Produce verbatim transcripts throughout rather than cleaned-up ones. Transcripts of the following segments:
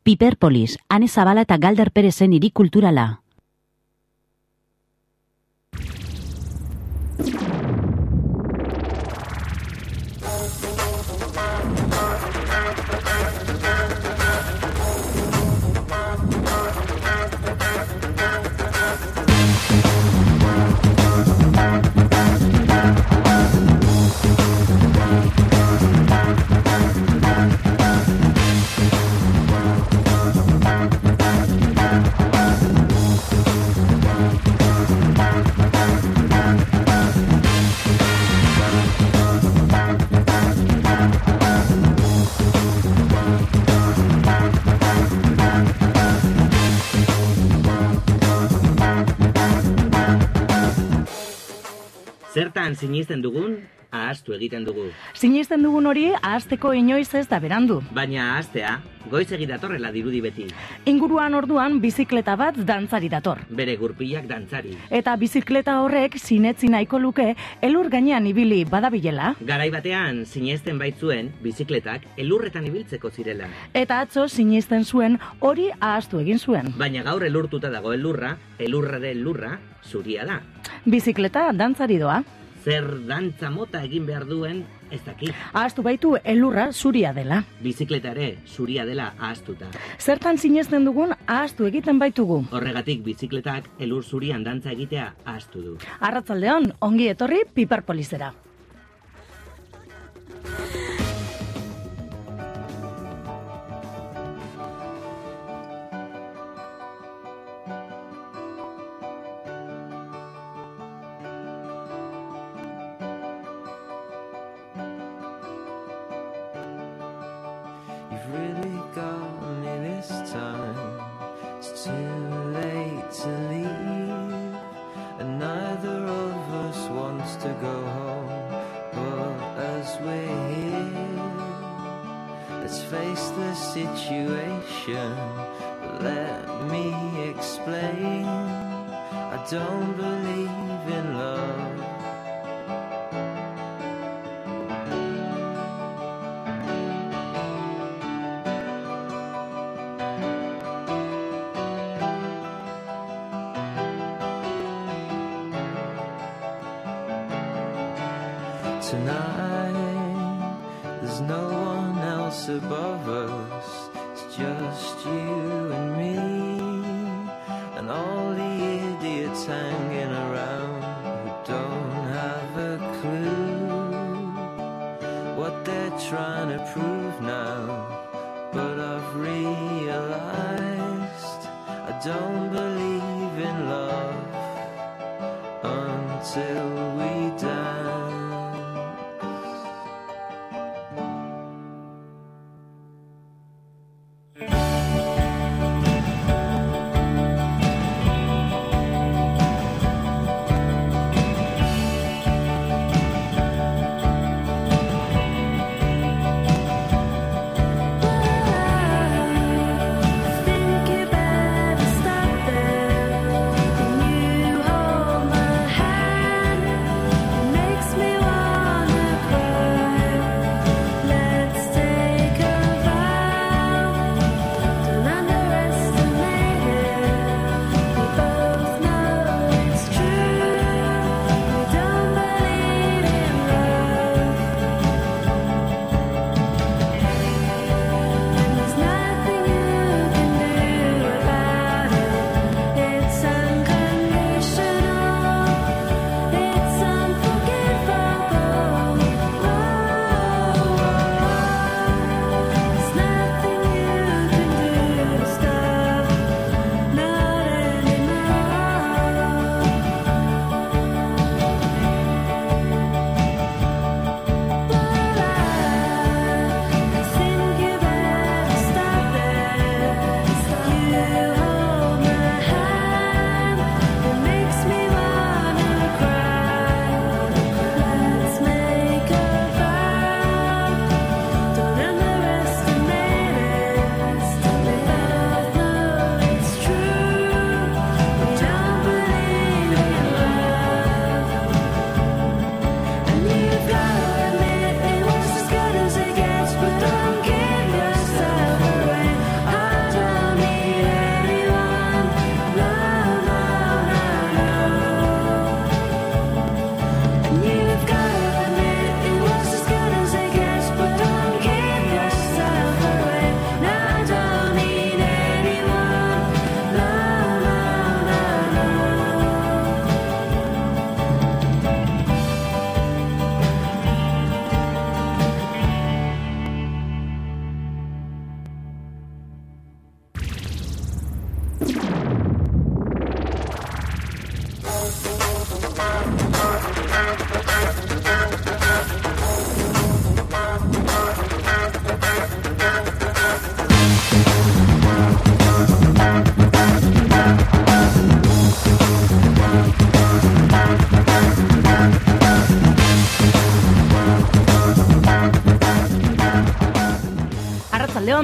Piperpolis, Ane Zabala eta Galder Perezen hiri kulturala. Zertan sinisten dugun, ahaztu egiten dugu. Sinisten dugun hori ahazteko inoiz ez da berandu. Baina ahaztea, goizegi datorrela dirudi beti. Inguruan orduan bizikleta bat dantzari dator. Bere gurpilak dantzari. Eta bizikleta horrek sinetzi nahiko luke elur gainean ibili badabilela. Garai batean sinesten baitzuen bizikletak elurretan ibiltzeko zirela. Eta atzo sinisten zuen hori ahaztu egin zuen. Baina gaur elurtuta dago elurra, elurraren lurra, zuria da. Bizikleta dantzari doa. Zer dantza mota egin behar duen, ez dakit. Ahaztu baitu elurra zuria dela. Bizikleta ere zuria dela ahaztuta. Zertan sinesten dugun ahaztu egiten baitugu. Horregatik bizikletak elur zurian dantza egitea ahaztu du. Arratsaldeon, ongi etorri Piperpolisera. Situation, but let me explain. I don't believe in love. Tonight, there's no one else above us. Just you and me, and all the idiots hanging around who don't have a clue what they're trying to prove now. But I've realized I don't believe in love until we dance. Stop there, can you hold my hand?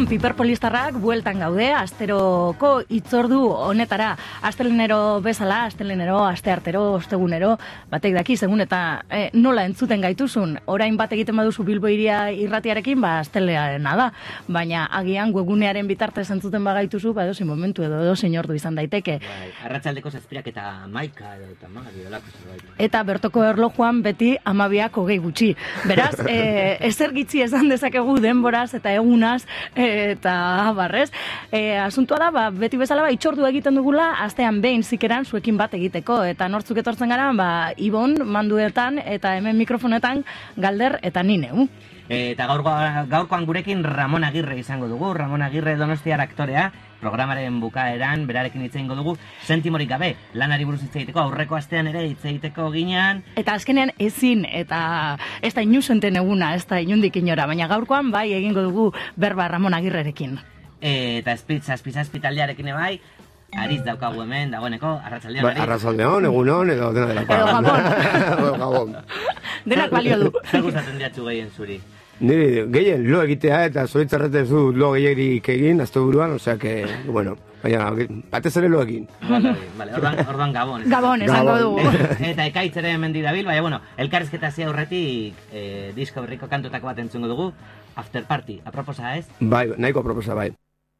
Piperpolistarrak bueltan gaude, asteroko itzordu honetara. Astelenero bezala, astelenero, asteartero, ostegunero, batek daki, segun eta eh, nola entzuten gaituzun. Orain bat egiten baduzu Bilbo Hiria irratiarekin, ba, astelearena da. Baina agian webgunearen bitartez entzuten bagaituzu, ba, edozein momentu edo edozein ordu izan daiteke. Bai, arratsaldeko zazpirak eta maika edo eta magi dolako zerbait. Eta bertoko erlojuan beti amabiak hogei gutxi. Beraz, eh, ezer gitzi esan dezakegu denboraz eta egunaz, eta barrez. E, asuntua da, ba, beti bezala ba, itxordu egiten dugula, astean behin zikeran zuekin bat egiteko. Eta nortzuk etortzen gara, ba, Ibon, manduetan, eta hemen mikrofonetan, Galder eta Nineu. Eta gaurko, gaurkoan gurekin Ramon Agirre izango dugu. Ramon Agirre Donostiar aktorea, programaren bukaeran, berarekin hitz egingo dugu, sentimorik gabe, lanari buruz hitz egiteko, aurreko astean ere hitz egiteko ginean. Eta azkenean ezin, eta ez da inusenten eguna, ez da inundik inora, baina gaurkoan bai egingo dugu berba Ramon Agirrerekin. Eta espitza, espitza, espitaldiarekin bai, Ariz daukagu hemen, dagoeneko, arratsaldeon. Ba, arratsaldeon, egunon, edo dena dela. Edo gabon. Edo gabon. Denak balio du. Zer gustatzen diatzu gehien zuri? Niri, gehien, lo egitea, eta zoritzarretez du lo gehierik egin, azte buruan, osea que, bueno, baina, batez ere lo egin. Vale, vale, orduan, orduan gabon. Gabon, esango dugu. Eta ekaitz ere hemen dirabil, baina, bueno, elkarrizketa zia horretik, eh, disko berriko kantutako bat entzungo dugu, After Party, aproposa ez? Bai, nahiko aproposa, bai.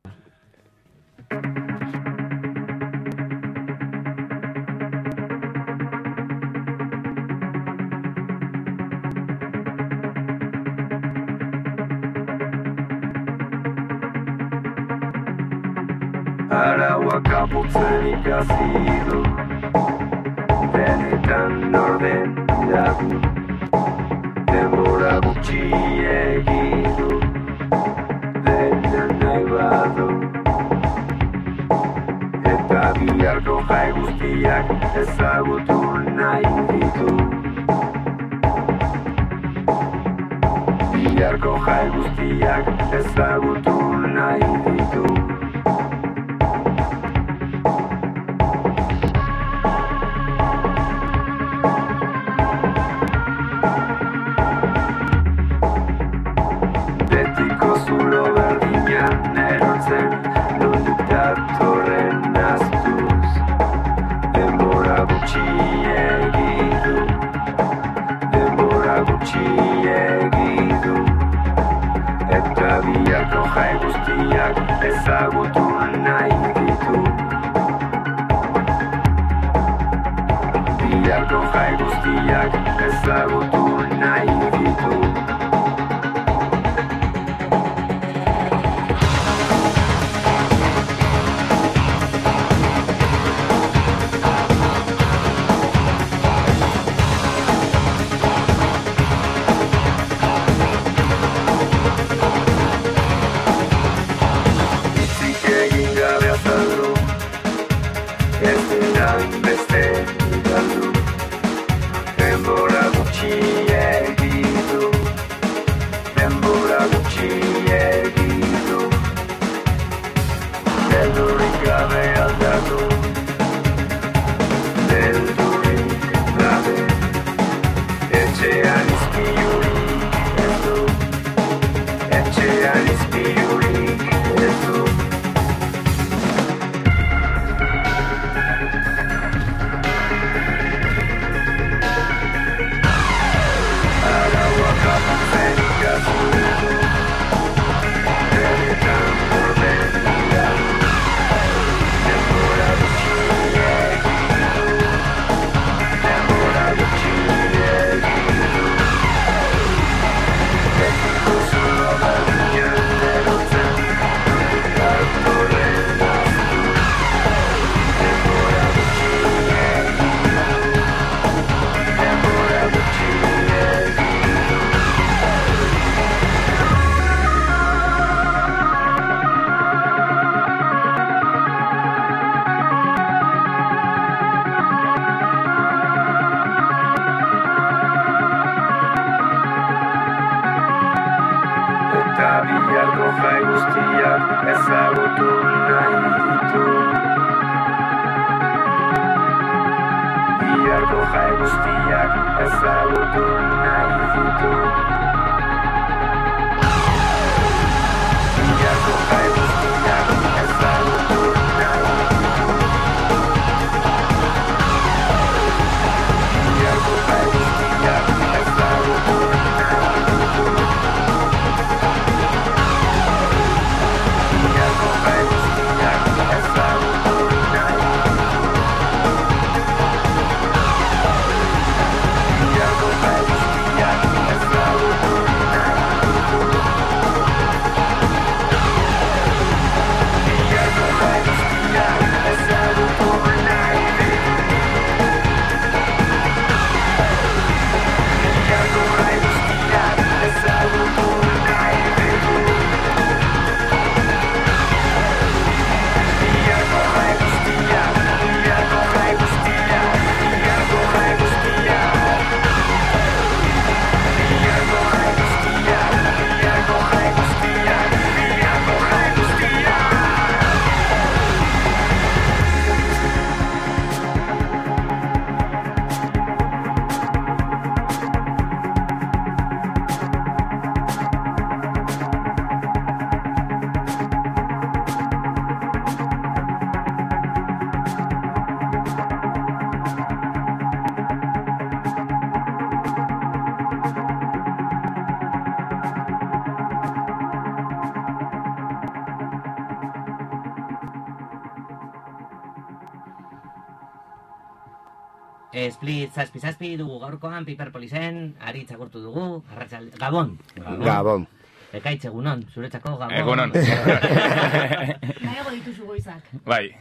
Arauak apurtzen ikasi du, benetan orden dago, denbora gutxi egidu, dena nahi badu. Eta biharko jai guztiak ezagutu nahi ditu. Biharko jai guztiak ezagutu nahi ditu. Ezagutu nahi ditu. Biharko jai guztiak ezagutu nahi ditu. Ezagutu nahi ditu. Split zazpi zazpi dugu gaurkoan, Piperpolisen, Aritz agurtu dugu, arratsalde, Gabon. Gabon. Ekaitz egunon, zuretzako Gabon. Egunon. Nahiago dituzu goizak. Bai.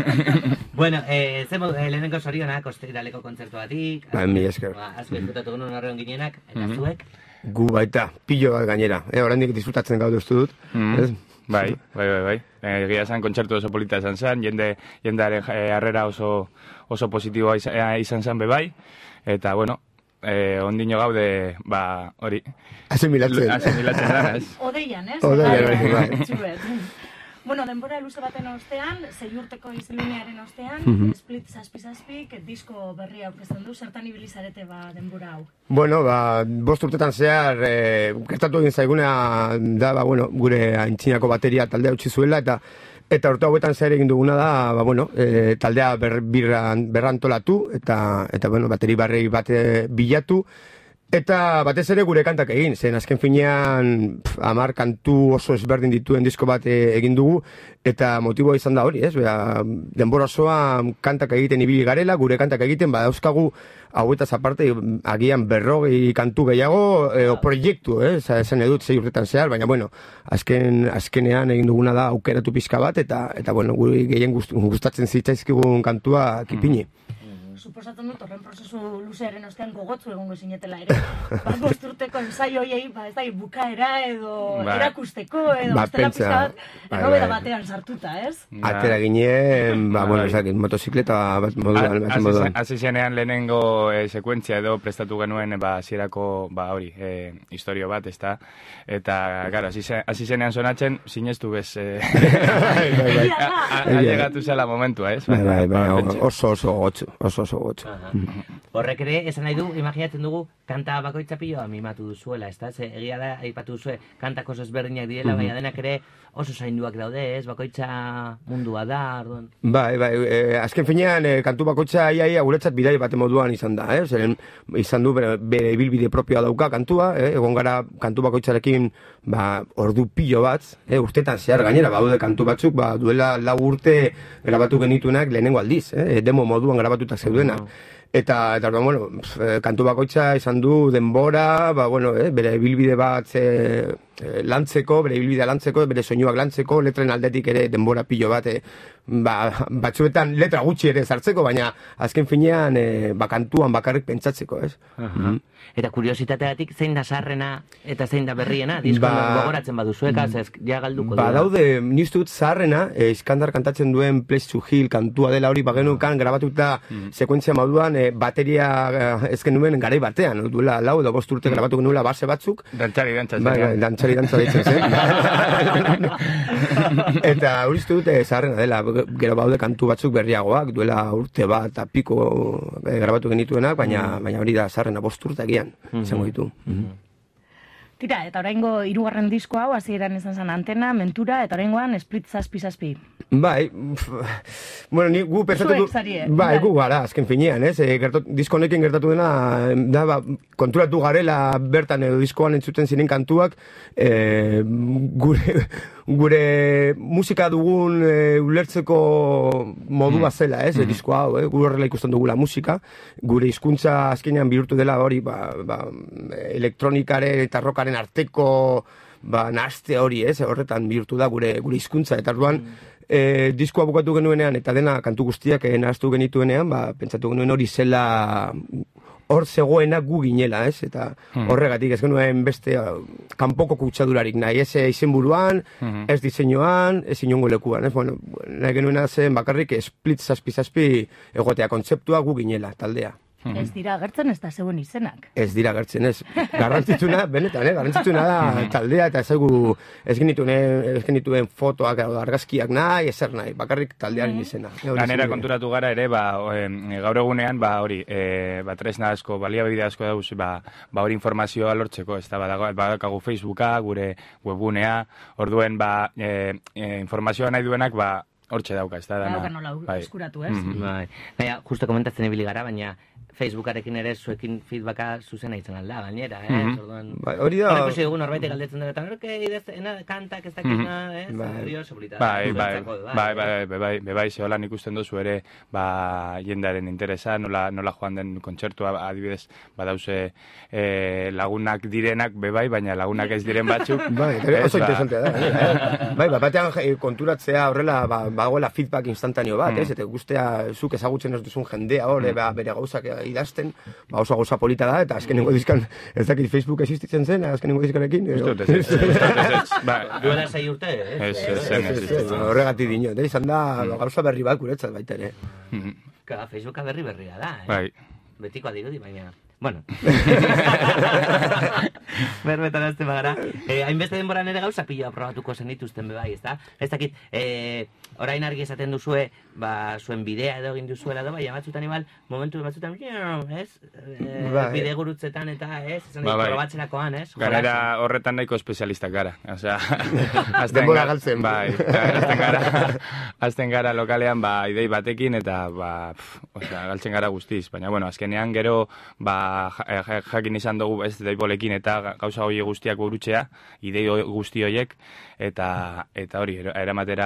Bueno, eh, zemo, eh, lehenengo sorionak, ostiraleko kontzertu batik. Ba, mi esker. Ba, azko izkutatu genuen horreon ginenak, eta zuek. Gu baita, pilo bat gainera. Eh, oraindik disfrutatzen gaude uste dut. Ez? Bai, bai, bai, bai. Egia esan kontzertu oso polita izan zen, jende, jendearen eh, harrera oso, oso positiboa izan, eh, izan zen be bai. Eta, bueno, eh, ondino gaude, ba, hori. Asimilatzen. Asimilatzen da, ez? Odeian, ez? Odeian, bai. Txuet. Bueno, denbora luze baten ostean, sei urteko izenlinearen ostean, Mhm. Split zazpi zazpik disko berria aurkezten du, zertan ibili zarete ba denbora hau. Bueno, ba, bost urtetan zehar, e, gertatu egin zaiguna da, ba, bueno, gure aintzinako bateria taldea utzi zuela, eta eta urte hauetan zehar egin duguna da, ba, bueno, e, taldea ber, birran, berrantolatu, eta, eta bueno, bateri barri bate bilatu, eta batez ere gure kantak egin, zen azken finean hamar kantu oso ezberdin dituen disko bat egin dugu, eta motiboa izan da hori, ez? Bera, denbora osoa kantak egiten ibili garela, gure kantak egiten, badauzkagu hauetaz aparte agian berrogei kantu gehiago, e, o proiektu, eh? Esan edut zei urtetan zehar, baina bueno, azken, azkenean egin duguna da aukeratu pizka bat, eta, eta bueno, guri gehien gust, gustatzen zitzaizkigun kantua kipini. Suposatzen dut horren prozesu luzearen ostean gogotzu egongo zinetela ere. Ba, bost urteko ensaio hoiei, ba, ez da, bukaera edo Ba. erakusteko, edo Ba, bestela pentsa, pizka bat, bai, errobeda bai. batean sartuta, ez? Atera ginen, ba, Bai. bueno, ezak, motozikleta bat moduan, bat Hasi moduan. hasi zenean lehenengo eh, sekuentzia edo prestatu genuen ba hasierako ba hori, eh, historio bat, ezta. Eta claro, hasi ze- hasi zenean sonatzen sinestu bez eh, Bai, bai, bai. Egia da. ha- ha llegatu zela momentua, ez? Bai, bai, bai, Ba, pentsa. oso oso gotxo, oso oso gotxo. Horrek ere, esan nahi du, imaginatzen dugu, kanta bakoitza piloa mimatu duzuela, ez da? Ze, egia da, aipatu duzue, kantak oso ezberdinak direla, baina denak ere oso zainduak daude, ez? Bakoitza mundua da, orduan. Bai, bai, e, azken finean e, kantu bakoitza ia ia guretzat bidai bate moduan izan da, eh? Zeren izan du bere, bere ibilbide propioa dauka kantua, eh? Egon gara kantu bakoitzarekin ba, ordu pilo bat, eh? Urtetan zehar gainera, baude kantu batzuk, ba, duela lau urte grabatu genituenak lehenengo aldiz, eh? Demo moduan grabatutak zeudenak. Eta, eta bueno, pf, eh, kantu bakoitza izan du denbora, ba, bueno, eh, bere ibilbide bat eh, eh, lantzeko, bere ibilbidea lantzeko, bere soinuak lantzeko, letren aldetik ere denbora pilo bat, eh, ba, batzuetan letra gutxi ere sartzeko, baina azken finean eh, ba, kantuan bakarrik pentsatzeko, ez? Mhm. Eta kuriositateatik zein da sarrena eta zein da berriena, diskon Ba- gogoratzen baduzueka, ez ja galduko Ba, dira. daude, ni uste dut zaharrena, eh, Iskandar kantatzen duen Place to Heal kantua dela hori, bagenukan grabatuta sekuentzia moduan, eh, bateria eh, ez genuen garai batean, duela lau edo bost urte grabatu genuela base batzuk, Dantzari dantza bai, bai, dantzari dantza deitzen zen. Eta hori uste dut eh, zaharrena dela, gero baude kantu batzuk berriagoak, duela urte bat eta piko eh, grabatu genituenak, baina, baina hori da zaharrena bost urte agian, izango ditu. Tira, eta oraingo hirugarren disko hau hasieran izan zen Antena, Mentura, eta oraingoan Split zazpi zazpi. Bai, pf, bueno, ni gu pentsatu Zuek zarie, bai, bai. gu gara, azken finean, ez? E, gertot, disko honekin gertatu dena, da, ba, konturatu garela bertan edo diskoan entzuten ziren kantuak, e, gure, gure musika dugun e, ulertzeko modua zela, ez? Mm. Disko hau, eh? Gure horrela ikusten dugula musika, gure hizkuntza azkenean bihurtu dela hori, ba, ba, elektronikaren eta rockaren arteko ba, nahaste hori, ez? Horretan bihurtu da gure gure hizkuntza eta orduan e, diskoa bukatu genuenean eta dena kantu guztiak e, nahastu genituenean, ba, pentsatu genuen hori zela hor zegoena gu ginela, ez? Eta horregatik ez genuen beste uh, kanpoko kutsadurarik nahi, ez izenburuan, ez diseinuan, ez inongo lekuan, ez? Bueno, nahi genuena zen bakarrik split zazpi zazpi egotea kontzeptua gu ginela, taldea. Ez dira agertzen ez da zeuen izenak. Ez dira gertzen, ez. Garrantzitsuna, benetan, eh? Garrantzitsuna da taldea eta ez egu ez genituen, ez genituen fotoak edo argazkiak nahi, ezer nahi, bakarrik taldearen izena. Ganera konturatu gara ere, ba, e, gaur egunean, ba, hori, e, ba, tresna asko, baliabide asko dauz, ba, ba, hori informazioa lortzeko, ez da, badago, badakagu Facebooka, gure webgunea, orduen, ba, e, e, informazioa nahi duenak, ba, hortxe dauka, ez da, dana. Dauka nola Bai. eskuratu, ez? Mhm. Bai, baina, justo komentatzen ibili gara, baina Facebookarekin ere zuekin feedbacka zuzena izan alda, gainera, eh? Mhm. Orduan, Bai, hori da... hori ikusi dugu norbaitek galdetzen dut, eta norke idazena kantak ez dakizna, eh? Bai. Hori seguridad. Bai, bai, bai, bai, bai, bai, bai, zeholan ikusten duzu ere, ba, jendearen interesa, nola, nola joan den kontzertua, adibidez, badauze eh, lagunak direnak, bebai, baina lagunak ez diren batzuk. Bai, ere oso Ez, ba, interesantea da. eh? Bai, bat batean eh, konturatzea horrela, ba, bagoela feedback instantaneo bat, Mm. ez? Eta guztia, zuk ezagutzen ez duzun jendea hor, ba, bere gauzak idazten, ba, oso gauza polita da, eta azkenengo dizkan, ez dakit Facebook existitzen zen, azkenengo dizkarekin. Ez dut, ez, ez, ez, ez, ez, ba, Duela sei urte, eh? Ez, ez, zen, ez, ez, ez. Horregatik dinot, eh? Izan da gauza berri bat guretzat baita ere. Mhm. Ka, Facebooka berri berria da, eh? Bai. Betikoa dirudi, baina... Bueno. Berbetan azte bagara. Eh, hainbeste denboran ere gauza piloa probatuko zen dituzten bebai, ezta? Ez dakit, eh, orain argi esaten duzue, ba, zuen bidea edo egin duzuela edo, baina batzutan igual, momentu batzutan, ez? Eh, Bai. bide gurutzetan eta, ez? Esan Ba, dit, bai. probatzerakoan, ez? Gainera horretan nahiko espezialistak gara. Osea, azten Denbora gara- galtzen. Bai, azten gara, azten gara lokalean, ba, idei batekin, eta, ba, pf, osea, galtzen gara guztiz. Baina, bueno, azkenean gero, ba, ja- ja- jakin izan dugu ez deibolekin eta ga- gauza hori guztiak burutzea, idei hoi- guzti horiek, eta, eta hori, era- eramatera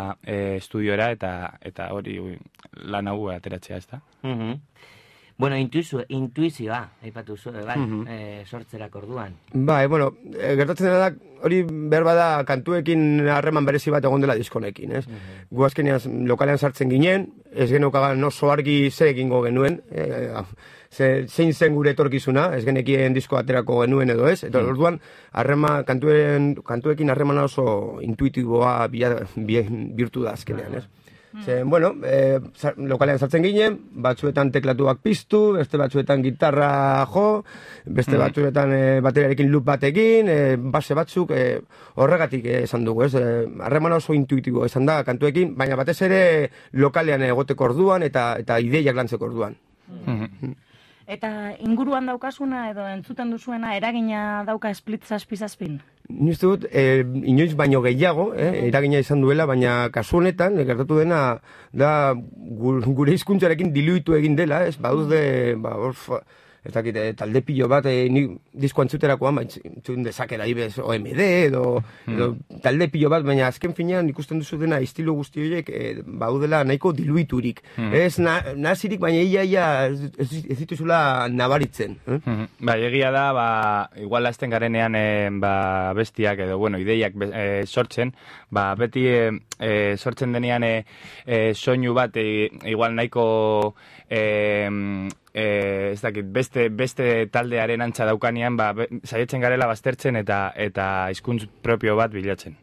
e, estudiora, eta, eta hori ui, lan hau ateratzea, ez da? Mhm. Bueno, intuizio, intuizioa, aipatu zu, bai, Mhm. eh, sortzerak orduan. Bai, bueno, eh, gertatzen dena da, hori behar bada kantuekin harreman berezi bat egon dela diskonekin, ez? Gu azkenean lokalean sartzen ginen, ez geneukagan oso argi zer egingo genuen, eh, ze, zein zen gure etorkizuna, ez genekien disko aterako genuen edo ez, eta orduan harrema kantuen, kantuekin harremana oso intuitiboa bila, bi, bihurtu da azkenean, ez? Ze, bueno, e, sa- lokalean sartzen ginen, batzuetan teklatuak piztu, beste batzuetan gitarra jo, beste batzuetan e, bateriarekin loop batekin, e, base batzuk, e, horregatik e, esan dugu, ez? E, harremana oso intuitibo izan da kantuekin, baina batez ere lokalean egoteko orduan eta eta ideiak lantzeko orduan. Mhm. Eta inguruan daukasuna edo entzuten duzuena eragina dauka split zazpi zazpin? Ni uste dut, e, inoiz baino gehiago, eh, eragina izan duela, baina kasu honetan, e, gertatu dena, da gu- gure hizkuntzarekin diluitu egin dela, ez, baduzde, ba, orf, ez dakit, e, talde pilo bat, e, ni disko antzuterakoan, ba, entzun dezakera ibez O M D edo, edo talde pilo bat, baina azken finean ikusten duzu dena estilo guzti horiek, e, baudela nahiko diluiturik. Ez na, nazirik, baina ia, ia ez, ez, ez dituzula nabaritzen. Eh? Mhm. Bai, egia da, ba, igual hasten garenean e, ba, bestiak edo, bueno, ideiak be- e, sortzen, ba, beti e, e, sortzen denean e, e, soinu bat, e, igual nahiko e, e, ez dakit, beste, beste taldearen antza daukanean, ba, be, saietzen garela baztertzen eta eta hizkuntz propio bat bilatzen.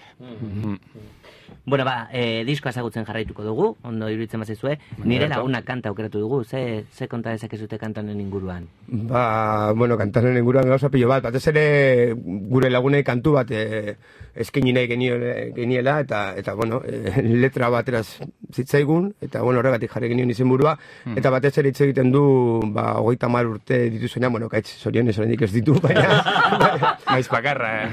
Mhm. Bueno, ba, eh, diskoa ezagutzen jarraituko dugu, ondo iruditzen bazaizue. Nire Berto. lagunak kanta aukeratu dugu, ze, ze konta dezakezute kantanen inguruan. Ba, bueno, kantanen inguruan gauza pilo bat, batez ere gure lagunei kantu bat e, eskaini nahi genio- geniela, eta, eta bueno, e, letra bateraz zitzaigun, eta bueno, horregatik jarri genioen izenburua, eta batez ere hitz egiten du, ba, hogeita hamar urte dituzuenean, bueno, kaitz, zorionez oraindik ez ditu, baina... Naiz bakarra,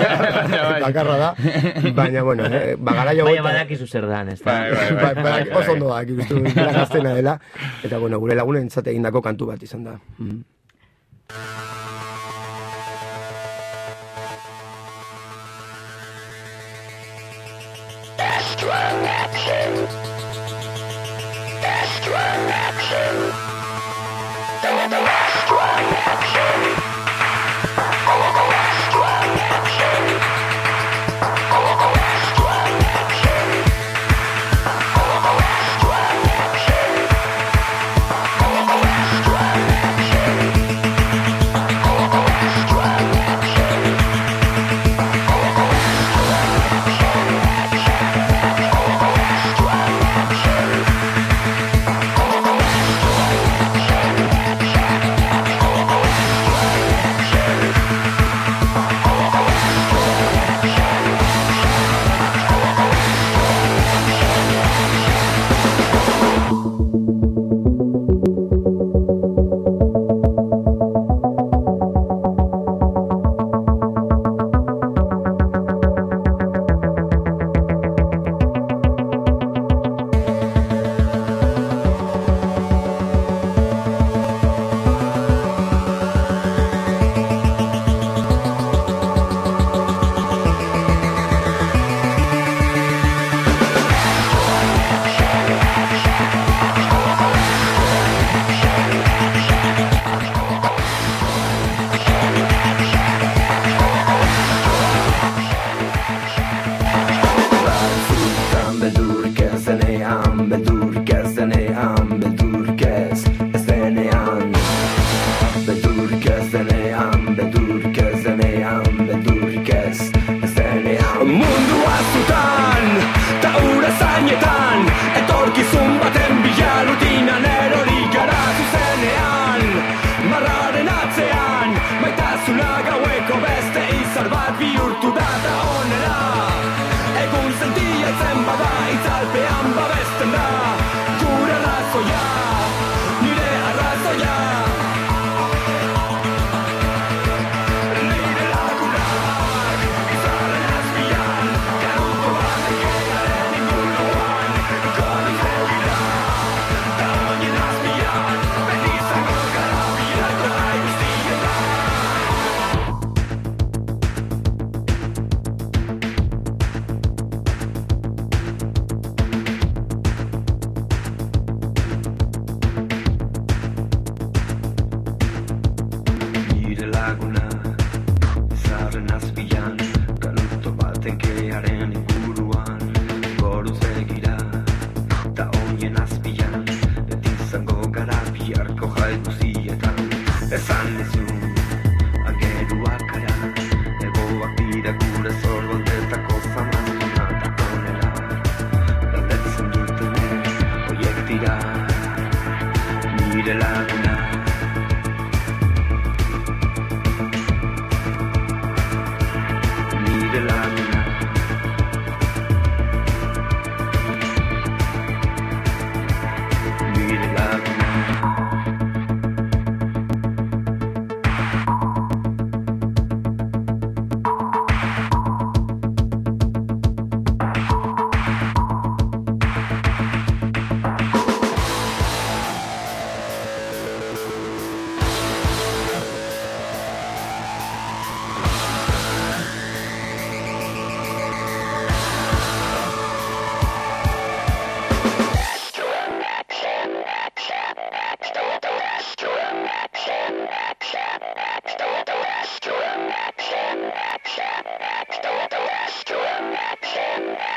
eh? Bakarra da, baina, bueno, eh, ba, garaio Baina hogeita- badakizu zer dan, ez da? Bai, bai, bai. Bai, bai, oso ondo da, ikustu dela gaztena dela, eta bueno, gure lagunen zate egindako kantu bat izan da. Mm. Strong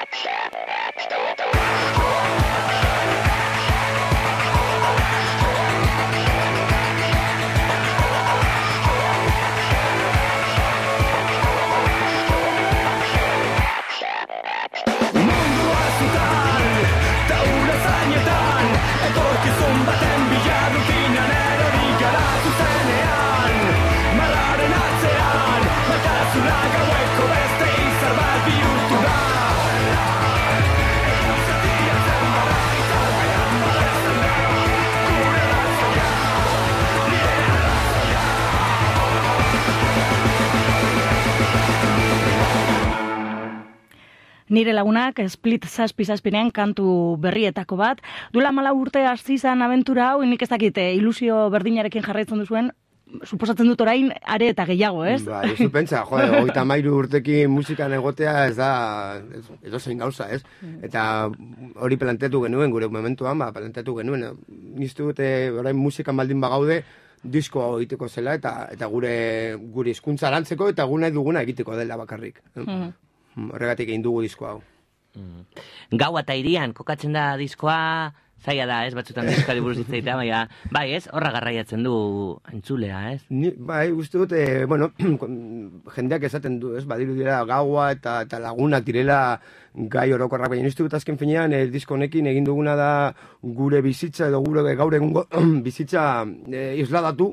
Nire lagunak Split zazpi zazpinean kantu berrietako bat. Duela mala urte hasi izan abentura hau, nik ez dakit ilusio berdinarekin jarraitzen duzuen, suposatzen dut orain are eta gehiago, ez? Ba, ez du pentsa, jode, hogeita hamairu urtekin musikan egotea ez da, edo zein gauza, ez? Eta hori planteatu genuen, gure momentuan, ba, planteatu genuen. Niztu dute, orain musikan baldin bagaude, disko egiteko zela, eta eta gure gure hizkuntza lantzeko, eta gure nahi duguna egiteko dela bakarrik. Mm. Horregatik egin dugu disko hau. Mm. Gaua eta irian, kokatzen da diskoa, zaila da, ez, batzutan diskoari buruz hitz egitea, baina, bai, ez, horra garraiatzen du entzulea, ez? Ni, bai, uste dut, e, bueno, jendeak esaten du, ez, badiru dira gaua eta, eta lagunak direla gai orokorrak, baina uste dut azken finean, e, disko honekin egin duguna da gure bizitza edo gure gaur egungo bizitza e, isladatu,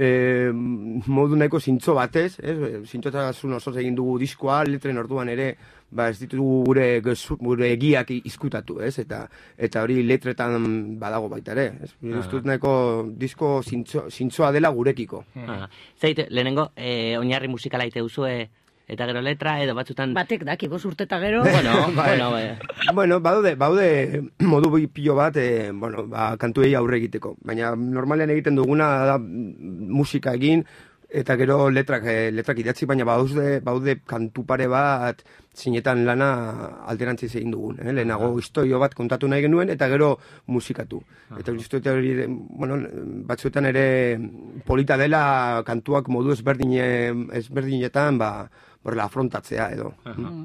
e, modu nahiko zintzo batez, ez, zintzotasun osoz egin dugu diskoa, letren orduan ere, ba ez ditugu gure gure egiak izkutatu, ez? Eta eta hori letretan badago baita ere, ez? Ah. Ustut nahiko disko zintzo, zintzoa dela gurekiko. Ah. Zait, lehenengo, eh, oinarri musikala ite duzue eta gero letra edo batzutan batek daki bost urte eta gero. Bueno, bueno, bai. Bueno, baude, baude modu pilo bat, eh, bueno, ba kantuei aurre egiteko, baina normalean egiten duguna da musika egin eta gero letrak, eh, letrak idatzi, baina baude, baude kantu pare bat zinetan lana alterantziz egin dugun. Eh? Lehenago historio bat kontatu nahi genuen, eta gero musikatu. Eta hori, bueno, batzuetan ere polita dela kantuak modu ezberdine, ezberdinetan, ba, borrela afrontatzea edo. Uh-huh.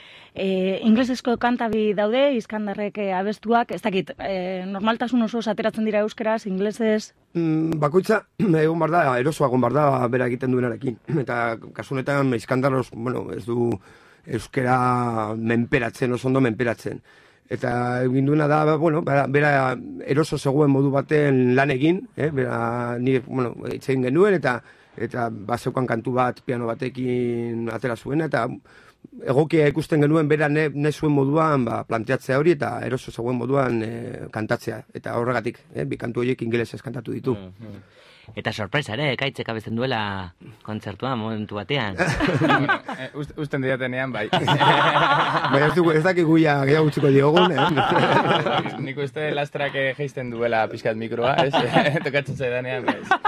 E, inglesezko kantabi daude, Iskandarrek abestuak, ez dakit, e, normaltasun oso ateratzen dira euskeraz, inglesez? Mm, bakoitza, egon bar da, erosoa egon bar da bera egiten duenarekin. Eta kasunetan Iskandarros, bueno, ez du euskera menperatzen, oso ondo menperatzen. Eta egin duena da, bueno, bera, bera eroso zegoen modu baten lan egin, eh? Bera ni, bueno, itzein genuen, eta eta bazeukan kantu bat piano batekin atera zuen, eta egokia ikusten genuen bera ne, ne zuen moduan ba, planteatzea hori, eta eroso zegoen moduan eh, kantatzea. Eta horregatik, eh, bi kantu horiek ingelesez kantatu ditu. Mm-hmm. Eta sorpresa ere, ekaitzek abesten duela kontzertua momentu batean. Bueno, e, usten diatenean, bai. Baina ez, ez dakik guia gehiago gutxiko diogun, eh? Nik uste lastrak geisten duela pixkat mikroa, ez? Tokatzen zaidanean,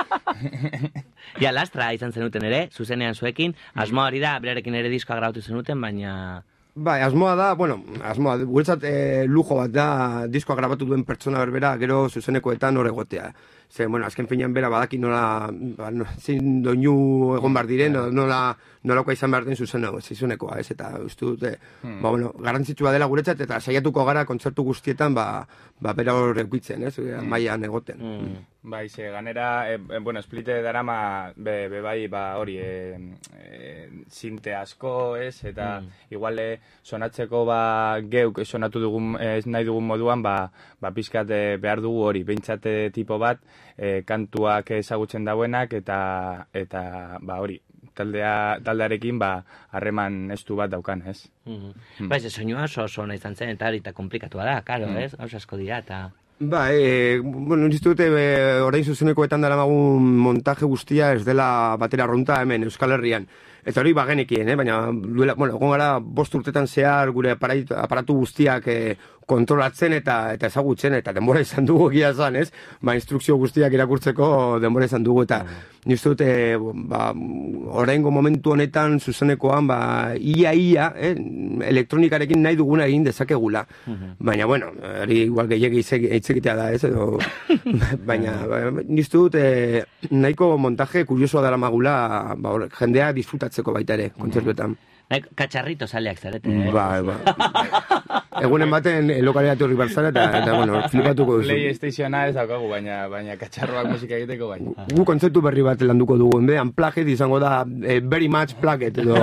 bai. Ja, lastra izan zenuten ere, zuzenean zuekin, asmoa hori da, berarekin ere diskoa grabatu zenuten, baina... Bai, asmoa da, bueno, asmoa, guretzat e, lujo bat da diskoa grabatu duen pertsona berbera, gero zuzenekoetan hor egotea. Ze, bueno, azken finean bera badaki nola, ba, no, zein doinu egon bar diren, nola, nolakoa izan behar den zuzenekoa, ez, eta uste dute, hmm. ba, bueno, garrantzitsua dela guretzat, eta saiatuko gara kontzertu guztietan, ba, ba bera hor eukitzen, ez, hmm. mailan egoten. Hmm. Bai, ze, ganera, e, e, bueno, Splite darama, be, be bai, ba, hori, e, e, zinte asko, ez, eta mm. igual e, sonatzeko, ba, geuk sonatu dugun, e, nahi dugun moduan, ba, ba pizkat e, behar dugu hori, behintzate tipo bat, e, kantuak ezagutzen dauenak, eta, eta ba, hori, taldea, taldearekin, ba, harreman estu bat daukan, ez? Mm-hmm. Mm. Ba, ez, soinua oso oso nahi izan zen, eta hori, eta komplikatua da, karo, mm. ez? Oso asko dira, eta... Ba, e, bueno, niztu dute, e, orain zuzenekoetan dara magun montaje guztia ez dela batera arrunta hemen Euskal Herrian. Eta hori bagenekien, eh? Baina, duela, bueno, egon gara bost urtetan zehar gure aparatu, aparatu guztiak e, kontrolatzen eta eta ezagutzen, eta denbora izan dugu egia esan, ez? Ba, instrukzio guztiak irakurtzeko denbora izan dugu, eta niztu dute, ba, oraingo momentu honetan zuzenekoan, ba, ia-ia, eh? elektronikarekin nahi duguna egin dezakegula. Baina, bueno, hori igual gehiagi hitzegitea da, ez? Edo, baina, ba, niztu dute, nahiko montaje kuriosoa dara magula, ba, jendea disfrutatzeko baita ere, kontzertuetan. Katxarrito saleak zarete, eh? Bai, bai. Egunen baten lokalidatu horri barzara eta, eta, bueno, flipatuko duzu. PlayStationa ez daukagu, baina, baina katxarroak musika egiteko baina. Gu kontzeptu berri bat landuko dugu, en behan plaget izango da eh, very much plaget, edo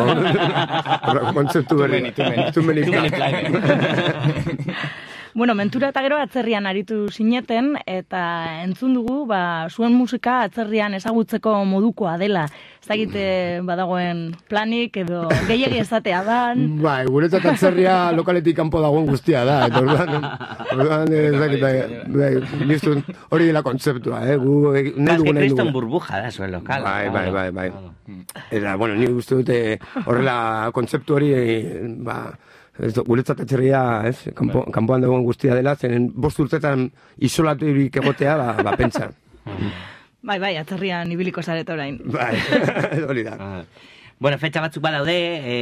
kontzeptu berri bat. Too many, Too many, too many plaget. Bueno, mentura eta gero atzerrian aritu sineten, eta entzun dugu, ba, zuen musika atzerrian ezagutzeko modukoa dela. Ez dakite badagoen planik edo gehiegi ezatea dan. Bai, guretzat atzerria lokaletik kanpo dagoen guztia da. Eta orduan, orduan ez dakita, bai, listu, hori dela kontzeptua, eh? Gu, nahi dugu, nahi dugu. Kriston burbuja da zuen lokal. Bai, bai, bai, bai. Eta, bueno, ni uste dute horrela kontzeptu hori, ba, ez, guretzat atzerria, ez, kanpo, kanpoan dagoen guztia dela, zen bost urtetan isolaturik egotea, ba, ba pentsa. Bai, bai, atzerrian ibiliko zarete orain. Bai, hori da. Bueno, fetxa batzuk badaude,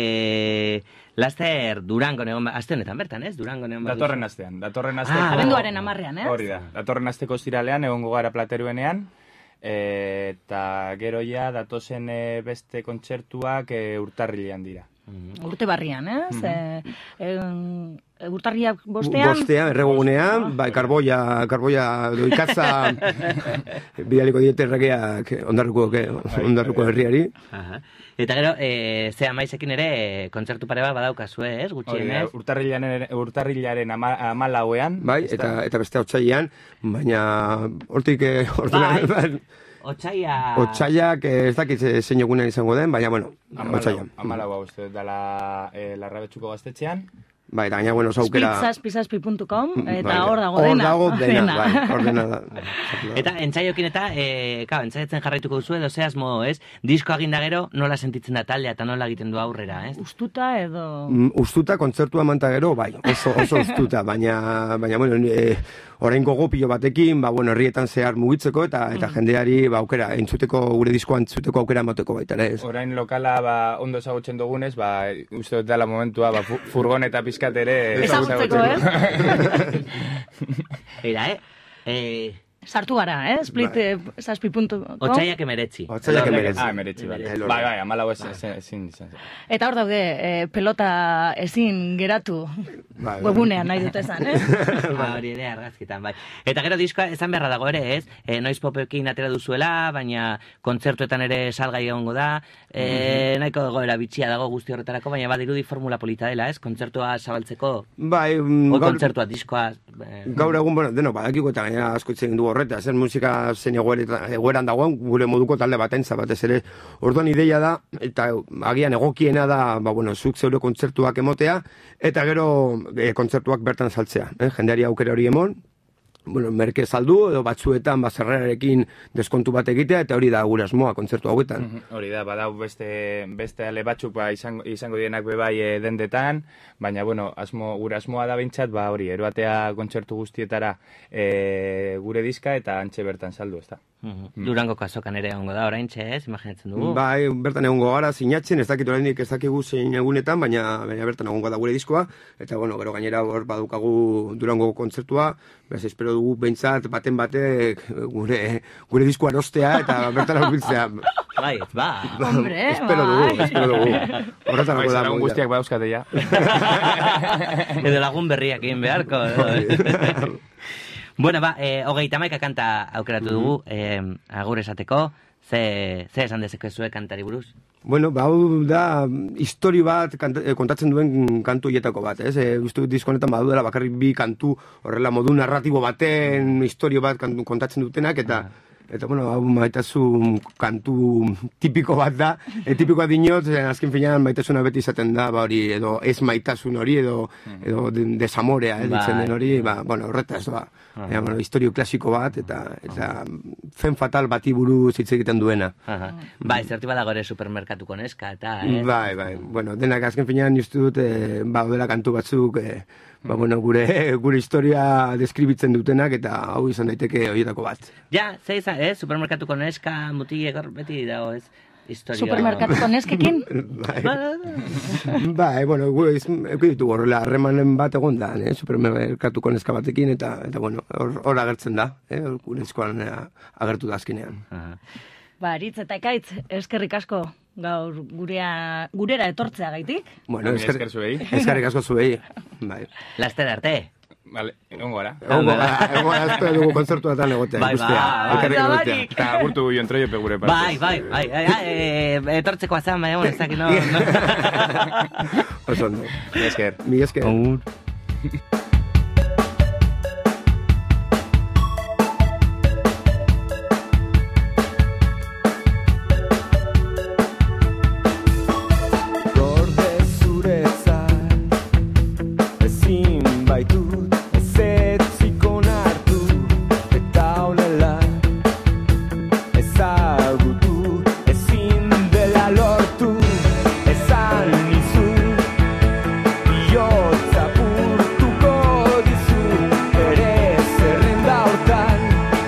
eh, laster Durango negon, aste honetan bertan, ez? Durango negon. Datorren astean, datorren asteko. Ah, abenduaren hamarrean, ez? Hori da, datorren asteko ostiralean egongo gara plateruenean, e, eta gero ja datozen e, beste kontzertuak e, urtarrilean dira. Urte barrian, ez? Mm-hmm. e, e, urtarriak bostean? Bostean, erregunean, bai, karboia, karboia, doikatza, bidaliko diete erregeak ondarruko, ondarruko herriari. Aha. Eta gero, e, ze amaizekin ere, kontzertu pare bat badaukazue, ez? Gutxienez? Urtarrilaren, urtarrilaren ama, amalauean. Bai, eta, eta beste otsailean, baina hortik, hortik, bai. Otsaia... Otsaiak ez dakit zein egunean izango den, baina, bueno, otsaian. Amalau hau uste, dala eh, Larrabetxuko gaztetxean. Bai, eta gaina, bueno, zaukera... Zazpi zazpi puntu com, eta bai, hor dago dena. Hor dago dena, bai, hor dena da. Eta entzaiokin eta, e, kao, entzaietzen jarraituko duzu edo zehaz modo, ez? Diskoa ginda gero, nola sentitzen da taldea eta nola egiten du aurrera, ez? Ustuta edo... Mm, ustuta, kontzertua manta gero, bai, oso, oso ustuta, baina, baina, bueno, e, orain gogopilo batekin, ba, bueno, herrietan zehar mugitzeko eta eta jendeari, ba, aukera, entzuteko, gure diskoa entzuteko aukera emateko baita, ez? Orain lokala, ba, ondo ezagutzen dugunez, ba, uste dut dela momentua, ba, furgon eta pizkat ere... Ezagutzeko, eh? Eira, eh? Eh... Sartu gara, eh? Split zazpi puntu com. Otsaiak emeretzi. Otsaiak emeretzi. Ah, emeretzi, bai. Bai, bai, amalau ezin izan. Eta hor daude, eh, pelota ezin geratu bai, webunean nahi dute esan, eh? Ba, hori ere argazkitan, bai. Eta gero diskoa esan beharra dago ere, ez? E, noiz popekin atera duzuela, baina kontzertuetan ere salgai egongo da. E, mm-hmm. Nahiko goera bitxia dago guzti horretarako, baina badirudi formula polita dela, ez? Kontzertua zabaltzeko. Bai, mm, o kontzertua, diskoa. Eh, gaur egun, bueno, deno, badakiko eta gaina asko itzen du horreta, zer musika zen egoeran dagoen, gure moduko talde batentza batez ere. Orduan ideia da, eta agian egokiena da, ba, bueno, zuk zeure kontzertuak emotea, eta gero e, kontzertuak bertan saltzea, eh? Jendeari aukera hori emon, bueno, merke saldu, edo batzuetan bazerrarekin deskontu bat egitea, eta hori da gure asmoa kontzertu hauetan. Mm-hmm. Hori da, badau beste, beste ale batzuk ba, izango, izango dienak bebai e, dendetan, baina, bueno, asmo, gure asmoa da bintzat, ba, hori, eroatea kontzertu guztietara e, gure diska eta antxe bertan saldu, ez da. Mm-hmm. Mm. Durangoko azokan ere egongo da, orain ez, imaginatzen dugu. Bai, bertan egongo gara, sinatzen, ez dakit oraindik ez dakigu zein egunetan, baina, baina bertan egongo da gure diskoa, eta, bueno, gero gainera hor badukagu Durangoko kontzertua, beraz, espero dugu behintzat baten batek gure, gure diskoa erostea eta bertan aurbiltzea. Bai, ba. Hombre, espero dugu, espero dugu. Horretarako da. Lagun guztiak badauzkate ja. Edo lagun berriak egin beharko. Bueno, ba, eh, hogeita hamaika kanta aukeratu dugu, eh, agur esateko, ze, ze esan dezeko zue kantari buruz? Bueno, ba, hau da, histori bat kanta, kontatzen duen kantu hietako bat, ez? E, uste dut diskonetan badu dela bakarrik bi kantu horrela modu narratibo baten historio bat kantu, kontatzen dutenak, eta eta, bueno, hau maitasun kantu tipiko bat da, e, tipikoa dinot, azken finean maitasuna beti izaten da, ba hori, edo ez maitasun hori, edo, edo desamorea, eh, ditzen den hori, ba, bueno, horretaz, ba, e, bueno, historio klasiko bat, eta, eta fen fatal bati buruz hitz egiten duena. Aha. Bai, zerti badago ere supermerkatuko neska, eta, eh? Bai, bai, bueno, denak azken finean uste dut, e, ba, odela kantu batzuk, e, ba, bueno, gure, gure historia deskribitzen dutenak, eta hau izan daiteke horietako bat. Ja, ze izan, eh? Supermerkatuko neska, mutilek hor beti dago, ez? Historia... Supermerkatuko neskekin? Bai, bai, bueno, gure ditu horrela harremanen bat egon da, eh? Supermerkatuko neska batekin, eta, eta bueno, hor agertzen da, eh? Gure eskoan agertu da azkenean. Ba, Aritz eta Ekaitz, eskerrik asko gaur gurea, gurera etortzea gaitik. Bueno, Mila esker, esker zuei. eskerrik asko zuei. Bai. Laster arte. Vale, egongo gara. Egongo gara, egongo gara, espero dugu kontzertuatan egotea. Bai, guztia. bai. Elkarrekin Zabarik. egotea. Eta agurtu Jon Troiope gure parte. Bai, bai, bai, bai, bai, etortzeko azan, baina, bueno, ez dakit, no, no. Oso ondo. Mila esker. Mi esker. Agur. Gorde zuretzat ezin baitut ezetzik onartu eta honela ezagutu ezin dela lortu esan nizun bihotza apurtuko dizu ere zerrenda hortan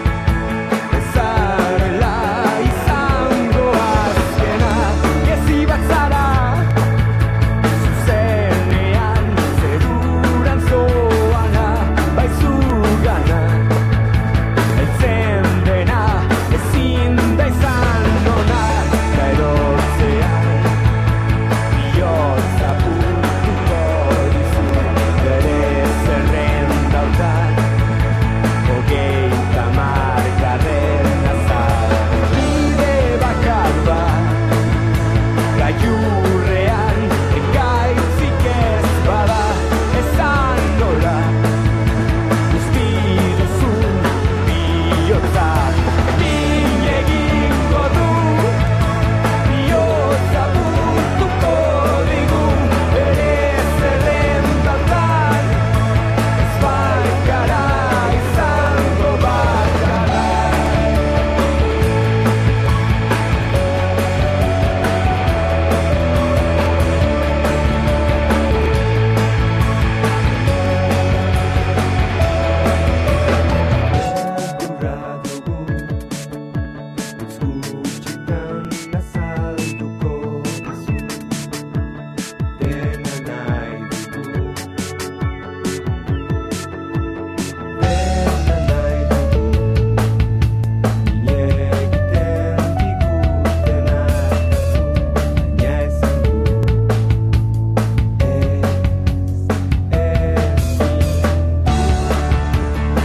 ezarela izango azkena gezi bat zara zuzenean zeruran zoana baizu gana heltzen dena ezin da izan ona da erotzean bihotza apurtuko dizu bere zerrenda hortan hogeita hamar garren azal bide bakar bat gailurrean ekaitzik ez bada esan nola guzti duzun bihotza min egingo du bihotza apurtuko digu bere zerrendatan ez bakara izango bakara. Erdura dugu, hitz gutxitan azalduko dizu, dena nahi dugu. Dena nahi dugu, ine egiten digutena kasu, baina esan du, ez, ezin.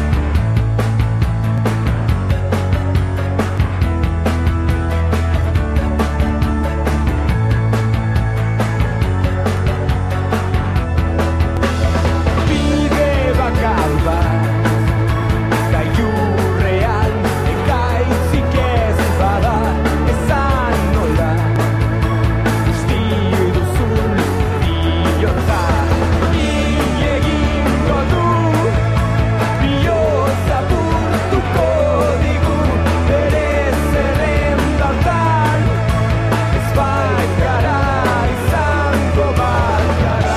Bide bakar bat gailurrean ekaitzik ez bada esan nola guzti duzun bihotza min egingo du bihotza apurtuko digu bere zerrendatan ez bakara izango bakara.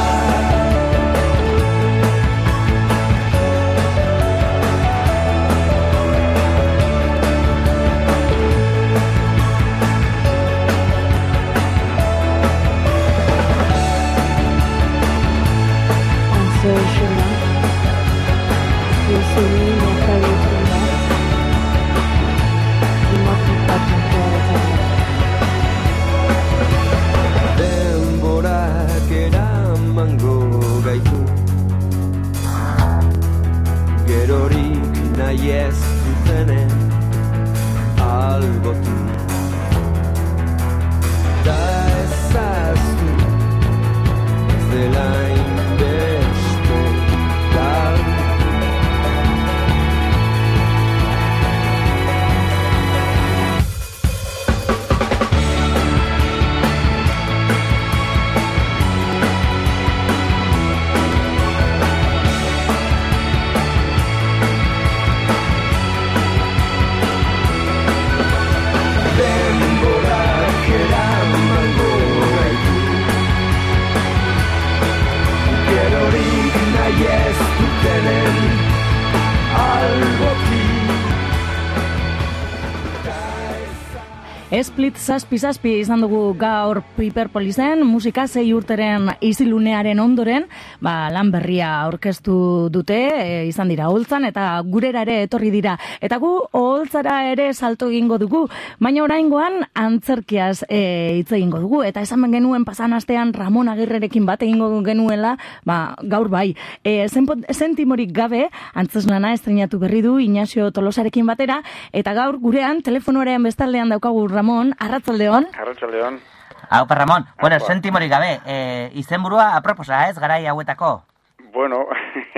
Un seul chemin, le soleil n'a pas l'autre lac, ne m'offre pas ton cœur éternel. Denborak eramango gaitu gerorik nahi ez dutenen albotu da ezaztu ez dela inbeste galdu. Denborak eramango gaitu Split zazpi zazpi izan dugu gaur Piperpolisen, musika sei urteren izilunearen ondoren, ba, lan berria aurkeztu dute, e, izan dira oholtzan, eta gurera ere etorri dira. Eta gu oholtzara ere salto egingo dugu, baina oraingoan antzerkiaz e, hitz egingo dugu, eta esan genuen pasan astean Ramon Agirrerekin bat egingo genuela, ba, gaur bai. E, sentimorik gabe, antzesnana estrenatu berri du Ignacio Tolosarekin batera, eta gaur gurean telefonoaren bestaldean daukagu Ramon, arratsaldeon. Arratsaldeon. Aupa Ramon, bueno, sentimorik gabe, e, izenburua aproposa, ez, garai hauetako? Bueno,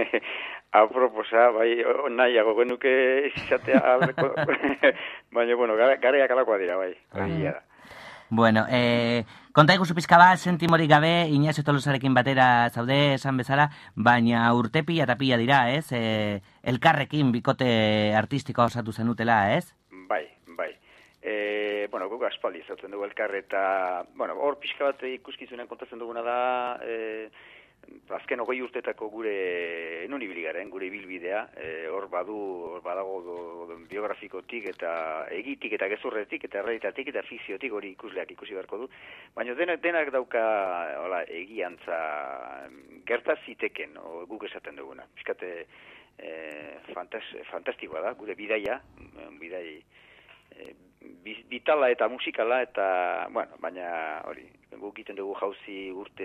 aproposa, bai, nahiago genuke izatea aldeko, baina, bueno, garaiak alakoa dira, bai, egia da. Bueno, eh, konta iguzu pizka bat, sentimorik gabe, Ignacio Tolosarekin batera zaude, esan bezala, baina urte pila eta pila dira, ez? E, elkarrekin bikote artistikoa osatu zenutela, ez? Bai, bai. E, bueno, guk aspaldi zautzen dugu elkar eta, bueno, hor pixka bat ikuskizunen kontatzen duguna da, e, azken hogei urtetako gure non ibili garen, gure ibilbidea, hor e, badu, hor badago do, do, biografikotik eta egitik eta gezurretik eta errealitatik eta fikziotik hori ikusleak ikusi beharko du, baina denak, denak dauka hola, egiantza gerta ziteken, o, guk esaten duguna. Piskate e, fantas, fantastikoa da, gure bidaia, bidai e, vitala eta musikala eta, bueno, baina hori, guk egiten dugu jauzi urte,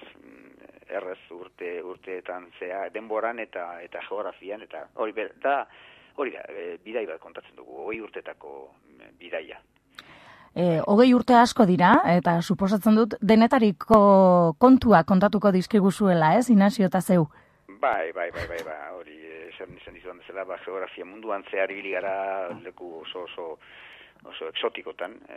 errez urte urteetan zea denboran eta eta geografian eta hori da hori da e, bidai bat kontatzen dugu hogei urtetako bidaia. E, hogei urte asko dira eta suposatzen dut denetariko kontua kontatuko dizkiguzuela, ez, Ignacio eta zeu? Bai, bai, bai, bai, bai, hori esan izan dizuan bezala, ba, geografia munduan zehar ibili gara leku oso oso oso exotikotan, e,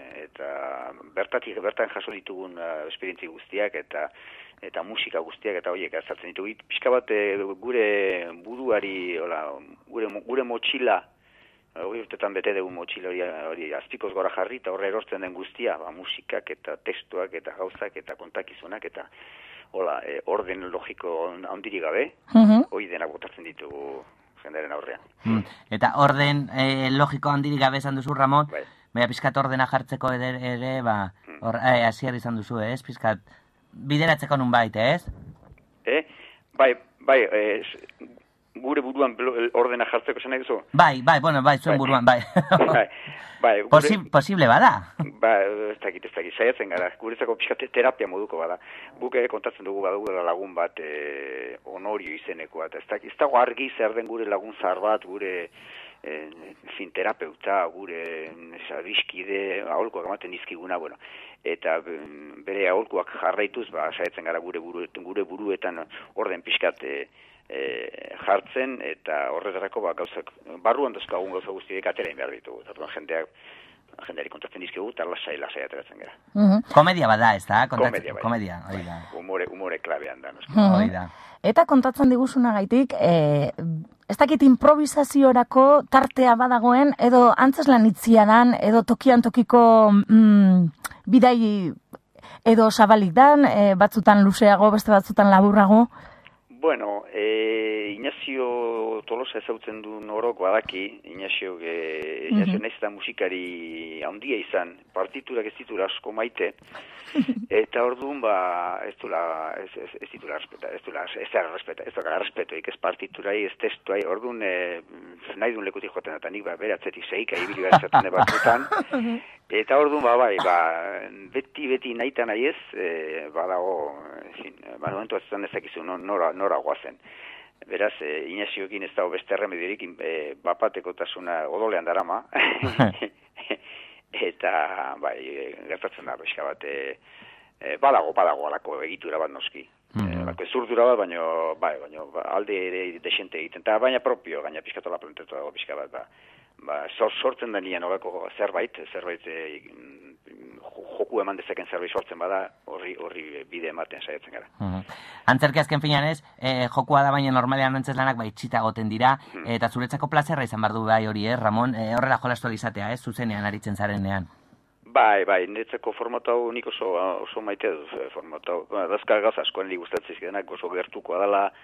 eta bertatik bertan jaso ditugun uh, esperientzi guztiak eta eta musika guztiak eta horiek azaltzen ditugu. Pixka bat e, gure buruari, hola, gure, gure motxila, hori urtetan bete dugu motxila hori, hori azpikoz gora jarri eta horre erortzen den guztia, ba, musikak eta testuak eta gauzak eta kontakizunak eta hola, e, orden logiko handirik gabe, uh-huh. Hori denak botatzen ditugu jendaren aurrean. Mm. Eta orden eh, logiko handirik gabe esan duzu, Ramon, bai. Baina pizkat ordena jartzeko ere, ere ba, or, eh, asier izan duzu, ez? Pizkat bideratzeko nun baita, ez? Eh? Bai, bai, eh, gure buruan ordena jartzeko esan nahi duzu? Bai, bai, bueno, bai, zuen bai. buruan, bai. bai, bai gure... Posi, posible bada? Ba, ez dakit, ez dakit, saiatzen gara, guretzako pixkat terapia moduko bada. Guk kontatzen dugu badugu lagun bat e, Honorio izenekoa, eta ez dakit, ez dago argi zer den gure lagun zahar bat, gure e, fin, terapeuta, gure adiskide, aholkoak ematen dizkiguna, bueno, eta bere aholkoak jarraituz, ba, saiatzen gara gure, buru, gure buruetan orden pixkat e, E, jartzen eta horretarako ba, gauzak, barruan dozkagun gauza guztiek aterain behar ditugu. Eta jendeak, jendeari kontatzen dizkigu, eta lasai, lasai ateratzen gara. Uh-huh. Komedia bada, ez da? Komedia, bai. Komedia, hori da. Umore, umore klabean da, noski. Uh-huh. Hori da. Eta kontatzen diguzunagaitik, e, ez dakit improvisaziorako tartea badagoen, edo antzeslan itzia dan, edo tokian tokiko mm, bidai edo zabalik dan, e, batzutan luzeago, beste batzutan laburrago. Bueno, eh, Ignacio Tolosa ezautzen du norok badaki, Ignacio, eh, Ignacio uh-huh. nahiz eta musikari handia izan, partiturak ez ditura asko maite, eta orduan ba, ez dula, ez, ez, ez ditula respeta, ez dula, ez dara respeta, ez dara respetoik, ez partiturai, ez testuai, orduan eh, nahi duen lekutik joten, eta nik ba, beratzetik zeika, ibili beratzetan batzutan, eta orduan ba, bai, ba, beti, beti nahi eta nahi ez, eh, badago, en fin, ba, momentu atzutan ezakizu nora, nora guazen. Beraz, e, Ignasioekin ez dago beste erremediorik e, bapatekotasuna odolean darama. Eta, bai, gertatzen da, pixka bat, e, e, badago, badago alako egitura bat noski. Mm-hmm. E, alako ezurdura bat, baina, bai, baina, ba, alde ere desente egiten. Ta, baina propio, gaina pixkatola plantetu dago pixka bat, ba, ba, sor, sortzen da nien horreko zerbait, zerbait e, joku eman dezeken zerbait sortzen bada, horri horri bide ematen saiatzen gara. Uh-huh. Antzerki azken finean ez, e, jokua da baina normalean antzeslanak bai txita goten dira, uh-huh. eta zuretzako plazerra izan bardu bai hori, eh, Ramon, e, horrela jolastu izatea, ez, zuzenean aritzen zarenean. Bai, bai, niretzako formatu hau nik oso, oso maite duz formatu hau. Ba, dazka gauza askoen li gustatzen zizkenak oso gertukoa dela,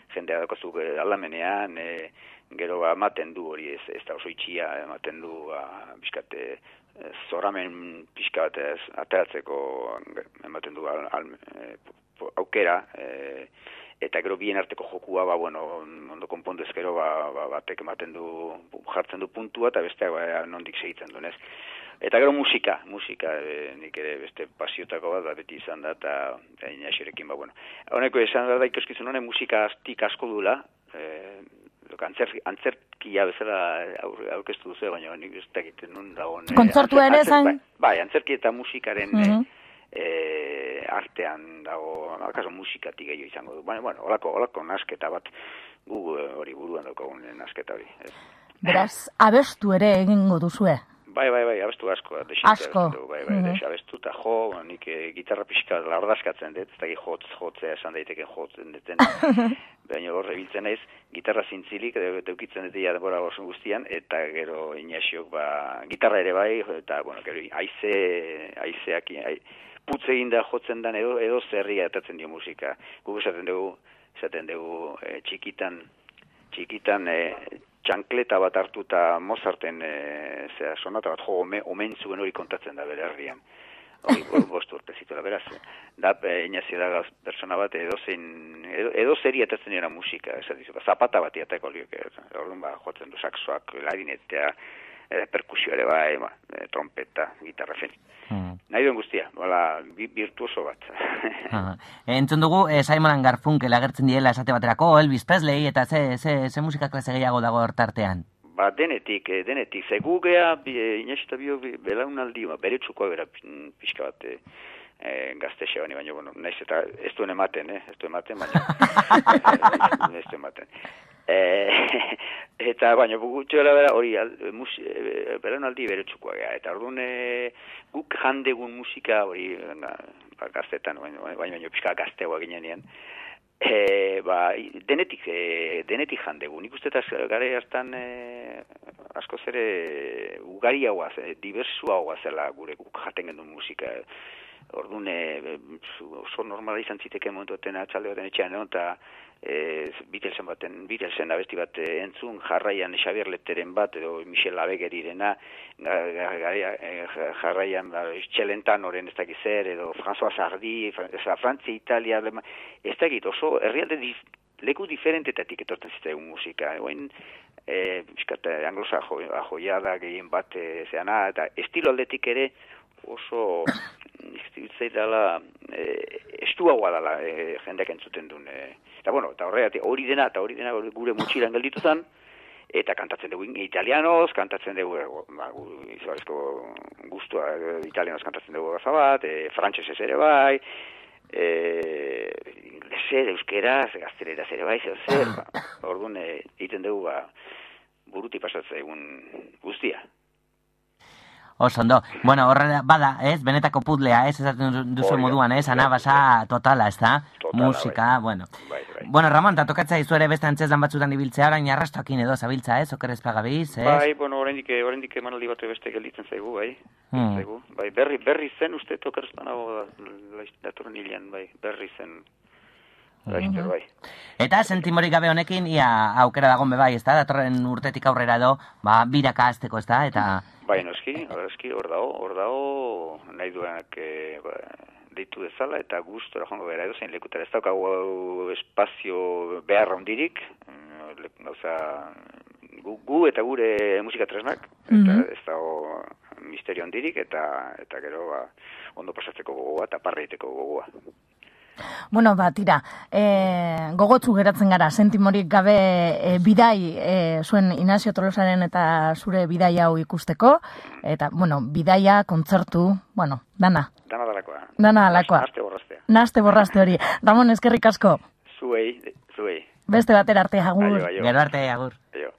jendea dakozu aldamenean, e, gero ba, ematen du hori ez, ez da oso itxia, ematen du ba, bizkate, zoramen pixka bat ez, ateratzeko ematen du al, al, e, aukera, e, eta gero bien arteko jokua, ba, bueno, ondo konpondu ezkero, ba, ba, batek ematen du, jartzen du puntua, eta besteak ba, nondik segitzen duen, ez? Eta gero musika, musika, e, nik ere beste pasiotako bat, ba, beti izan da, eta inaxerekin, ba, bueno. Honeko esan da, ikuskizun honen musika astik asko dula, e, antzer, antzerkia bezala aurkeztu duzu, baina nik ez dakiten nun dagoen. Kontzertua ere zain? Bai, bai, antzerki eta musikaren uh -huh. e, artean dago, akaso musikatik gehiago izango du. Baina, bueno, olako, olako nasketa bat, gu hori buruan daukagun nasketa hori. Ez. Beraz, abestu ere egingo duzue? Bai, bai, bai, abestu asko. Asko. Bai, bai, uh-huh. Abestu eta jo, nik e, gitarra pixka lardazkatzen dut, ez da jotz, jotzea esan daiteke jotzen duten. Baina horre biltzen naiz, gitarra zintzilik, deukitzen dut ia denbora oso guztian, eta gero Inaxiok, ba, gitarra ere bai, eta, bueno, gero, aize, aizeak, ai, putz egin da jotzen dan edo, edo zerri atatzen dio musika. Guk esaten dugu, esaten dugu, e, txikitan, txikitan, e, txankleta bat hartuta Mozarten e, zera, sonata bat jo ome, omen zuen hori kontatzen da bere herrian. Hori bost urte zituela, beraz. Da, e, Inaxio da persona bat edozein, edo, edo zeri atatzen dira musika, esaten dizu, zapata bat iateko horiek, orduan ba, jotzen du saxoak, klarinetea, e, perkusio ere bai, ba, e, trompeta, gitarra fen. Hmm. Nahi duen guztia, bola, bi, virtuoso bat. uh-huh. Entzun dugu, eh, Simon and Garfunkel agertzen diela esate baterako, Elvis Presley, eta ze, ze, ze musika klase gehiago dago hortartean? Ba, denetik, denetik. Zegu gea, Inaxio eta bio, belaunaldi, ba, bere txukoa bera pixka bat e, e, gaztexe bani, baina, bueno, naiz eta ez duen ematen, eh? Ez duen ematen, baina, ez duen ematen. E, eta, baina, gutxoela bera, hori, e, belaunaldi bere txukoa gea, eta orduan, e, guk jandegun musika, hori, ba, gaztetan, baina, baina, baina pixka gaztegoa ginean, E, ba, denetik, e, denetik jandegu. Nik uste eta gare hastan e, askoz ere ugariagoa, e, diversuagoa zela gure guk jaten gendun musika. Orduan, e, oso normala izan ziteke momentu baten atxalde baten etxean, no? Eta e, Beatlesen baten, Beatlesen abesti bat e, entzun, jarraian Xabier Letteren bat, edo Michel Abegerirena, jarraian ba, Txelentanoren ez dakit zer, edo François Sardi, Frantzia, Italia, Alema, ez dakit, oso herrialde dif, leku diferentetatik etortzen zitzaigun musika. Oin, e, anglosa joia da gehien bat e, zeana, eta estilo aldetik ere oso istibitzei dela e, estuagoa dela e, jendeak entzuten duen. E, eta bueno, eta horregatik hori dena, eta hori dena gure motxilan gelditutan, eta kantatzen dugu italianoz, kantatzen dugu, ba, izugarrizko guztua, italianoz kantatzen dugu gaza bat, e, frantsesez ere bai, e, ingleser, euskeraz, gazteleraz ere bai, zer, zer, ba, orduan e, egiten dugu, ba, buruti pasatzen egun guztia. Oso ondo. Bueno, horre bada, ez? Benetako pudlea, ez? Esaten duzu moduan, ez? Anabasa totala, ez da? Musika, bai. Bueno. Bai, bai. Bueno, Ramon, ta tokatza izu ere beste antzeslan batzutan ibiltzea, orain arrastoakin edo zabiltza, ez? Oker ez pagabiz, ez? Bai, bueno, oraindik oraindik emanaldi bat beste gelditzen zaigu, bai. Hmm. Zaigu. Bai, berri berri zen uste toker ez banago datorren hilean, bai, berri zen. Uh-huh. Bai. Eta sentimorik gabe honekin ia aukera dagoen bai, ez da? Datorren urtetik aurrera edo, ba, biraka hasteko, ez da? Eta bai, noski, noski, hor dago, hor dago, nahi duenak e, ba, deitu dezala, eta gustora joango gara edo zein lekutara. Ez daukagu espazio behar hondirik, gauza, gu, gu eta gure musika tresnak, eta mm-hmm. ez dago misterio hondirik, eta, eta gero ba, ondo pasatzeko gogoa, eta parreiteko gogoa. Bueno, ba, tira, e, gogotzu geratzen gara, sentimorik gabe e, bidai, e, zuen Inaxio Tolosaren eta zure bidai hau ikusteko, eta, bueno, bidaia, kontzertu, bueno, dana. Dana dalakoa. Dana dalakoa. Naste borraztea. Naste borrazte hori. Ramon, eskerrik asko. Zuei, zuei. Beste batera arte, agur. Gero arte, agur. Aio.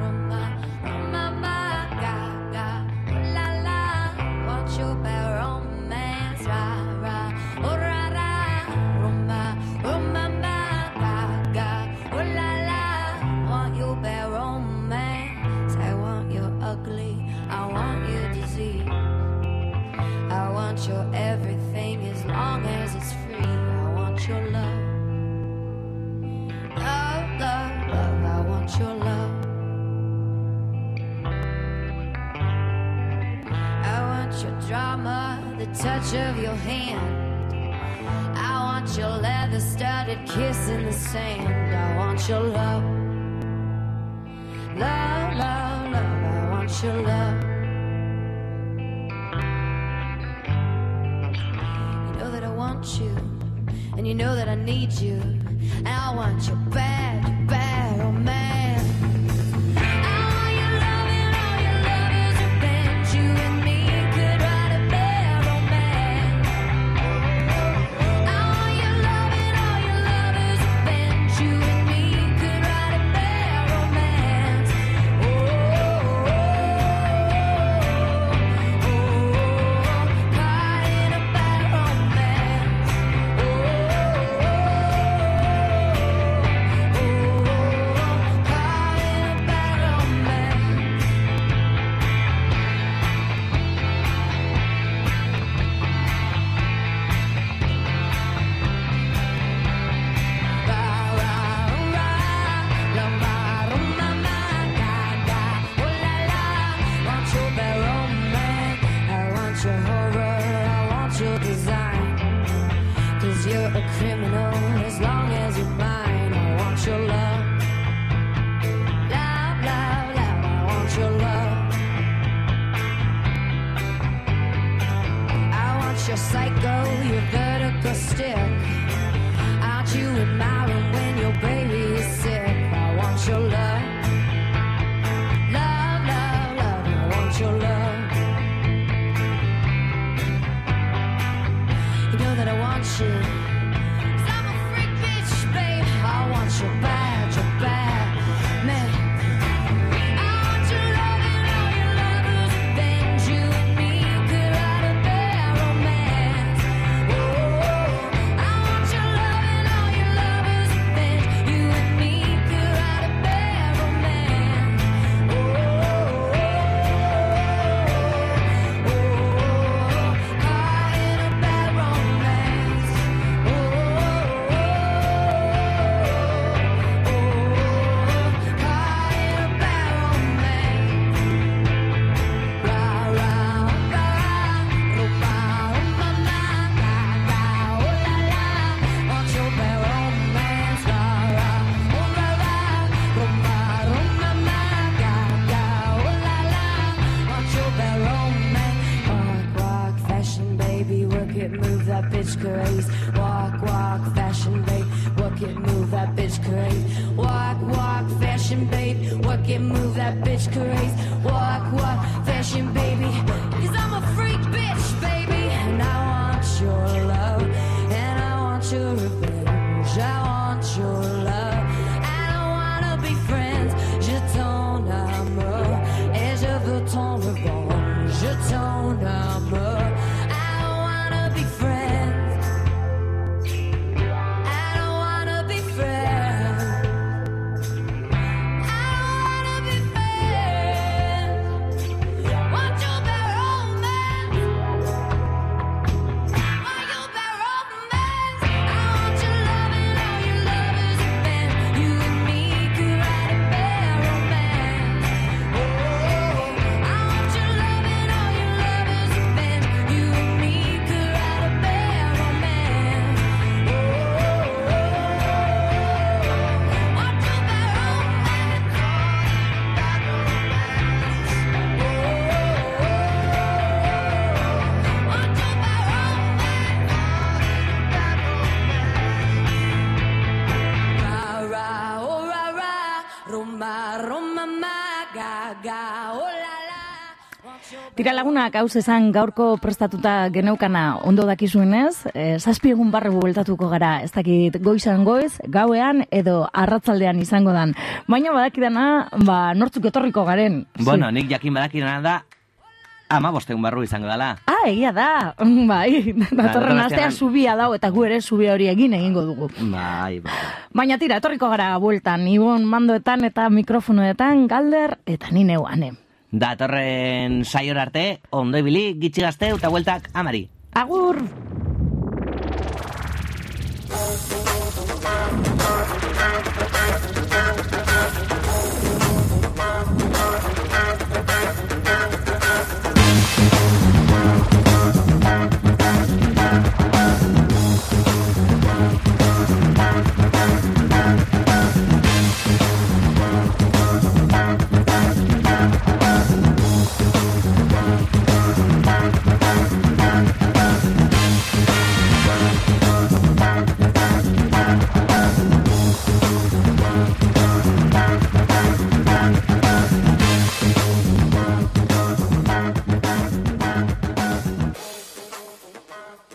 Your bad romance. touch of your hand. I want your leather-studded kiss in the sand. I want your love. Love, love, love, I want your love. You know that I want you, and you know that I need you, and I want you bad, bad, oh man. Tira lagunak hauz esan gaurko prestatuta geneukana ondo dakizuenez, e, zazpi egun barre bueltatuko gara, ez dakit goizan goiz, gauean edo arratzaldean izango dan. Baina badakidana, ba, nortzuk etorriko garen. Bueno, nik jakin badakidana da, ama bostegun barru izango dela. Ah, egia da, bai, datorren astea subia dau eta gu ere subia hori egin egingo dugu. Bai, bai. Baina tira, etorriko gara bueltan, Ibon mandoetan eta mikrofonoetan, Galder eta ni neu ane. Datorren saior arte, ondo ibili, gitxi gazteu eta bueltak amari. Agur!